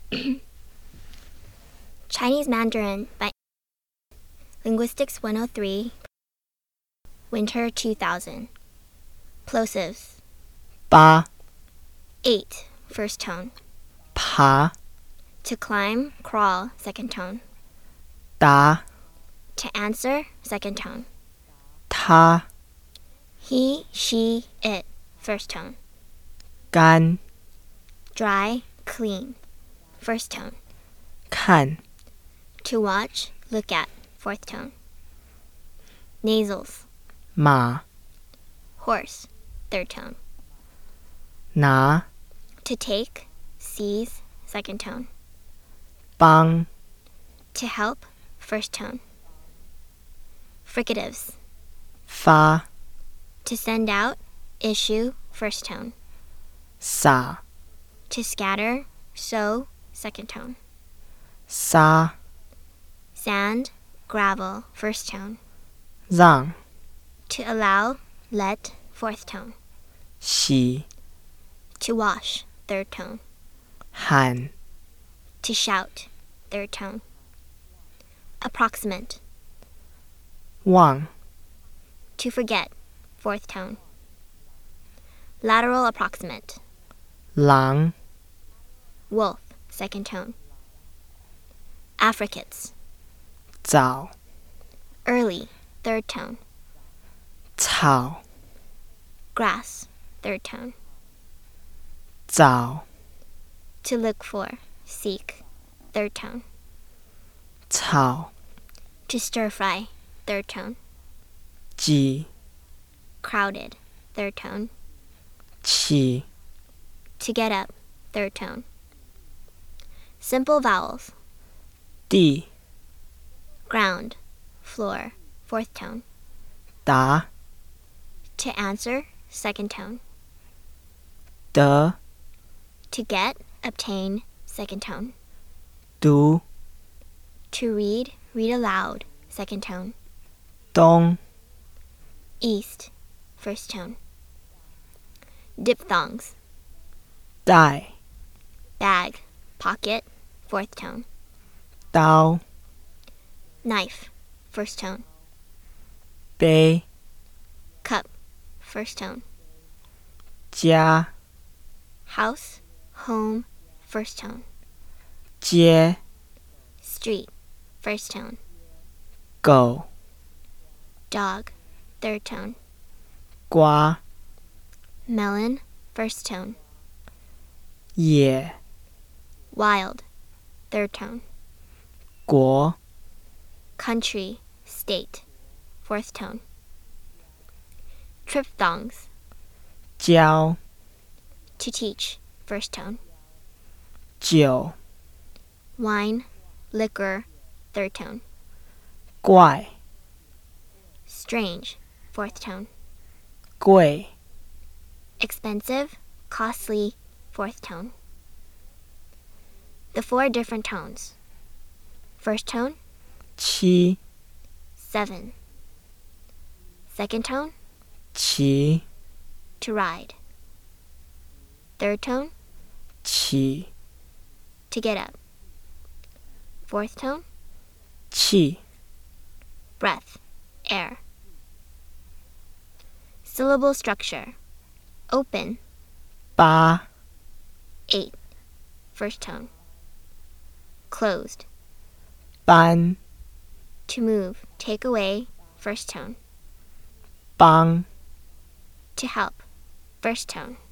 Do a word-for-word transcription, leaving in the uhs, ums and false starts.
Chinese Mandarin by Linguistics one oh three, Winter two thousand. Plosives. 八 eight, first tone. 爬 To climb, crawl, second tone. 答 To answer, second tone. 他 He, she, it, first tone. 干 Dry, clean, first tone. 看 To watch, look at, fourth tone. Nasals. 马 Horse, third tone. 拿 To take, seize, second tone. 帮 To help, first tone. Fricatives. 发 To send out, issue, first tone. 撒 To scatter, sow, second tone. 撒 Sand, gravel, first tone. 让 To allow, let, fourth tone. 洗 To wash, third tone. 喊 To shout, third tone. Approximate. 望 To forget, fourth tone. Lateral approximate. 狼 Wolf, second tone. Affricates. 早 Early, third tone. 草 Grass, third tone. 早 To look for, seek, third tone. 草 To stir fry, third tone. 挤 Crowded, third tone. 起 To get up, third tone. Simple vowels. 地 Ground, floor, fourth tone. 答 To answer, second tone. 得 To get, obtain, second tone. 读 To read, read aloud, second tone. 东 East, first tone. Diphthongs. 带 Bag, pocket, fourth tone. 刀 Knife, first tone. 杯 Cup, first tone. 家 House, home, first tone. 街 Street, first tone. 狗 Dog, third tone. 瓜 Melon, first tone. 野 Wild, third tone. 国 Country, state, fourth tone. Triphthongs. 教 To teach, first tone. 酒 Wine, liquor, third tone. 怪 Strange, fourth tone. 贵 Expensive, costly, fourth tone. The four different tones. First tone, 七 seven. Second tone, 骑 to ride. Third tone, 起 to get up. Fourth tone, 气 breath, air. Syllable structure. Open, 八 eight. First tone. Closed. 搬 To move, take away, first tone. 帮 To help, first tone.